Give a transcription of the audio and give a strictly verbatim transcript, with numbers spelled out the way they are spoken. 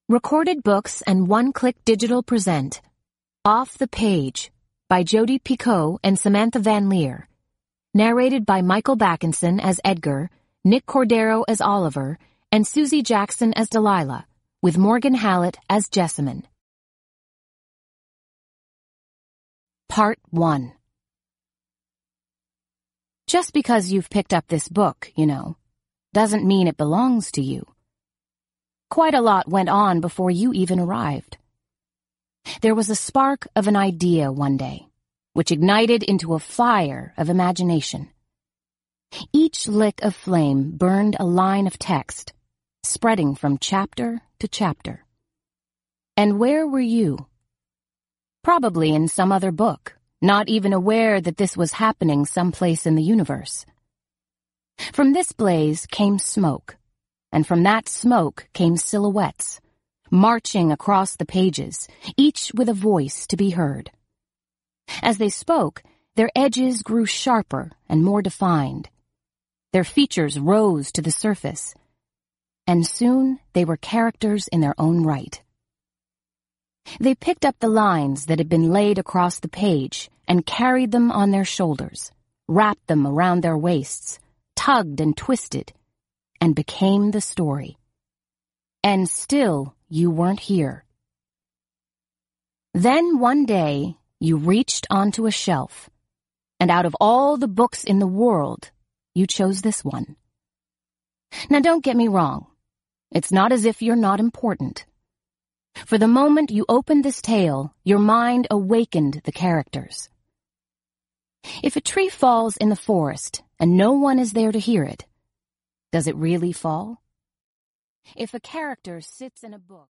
Recorded Books and One-Click Digital present Off the Page by Jodi Picoult and Samantha Van Leer. Narrated by Michael Backinson as Edgar, Nick Cordero as Oliver, and Susie Jackson as Delilah, with Morgan Hallett as Jessamine. Part one. Just because you've picked up this book, you know, doesn't mean it belongs to you. Quite a lot went on before you even arrived. There was a spark of an idea one day, which ignited into a fire of imagination. Each lick of flame burned a line of text, spreading from chapter to chapter. And where were you? Probably in some other book, not even aware that this was happening someplace in the universe. From this blaze came smoke. And from that smoke came silhouettes, marching across the pages, each with a voice to be heard. As they spoke, their edges grew sharper and more defined. Their features rose to the surface, and soon they were characters in their own right. They picked up the lines that had been laid across the page and carried them on their shoulders, wrapped them around their waists, tugged and twisted, and became the story. And still you weren't here. Then one day you reached onto a shelf, and out of all the books in the world, you chose this one. Now don't get me wrong. It's not as if you're not important. For the moment you opened this tale, your mind awakened the characters. If a tree falls in the forest and no one is there to hear it, does it really fall? If a character sits in a book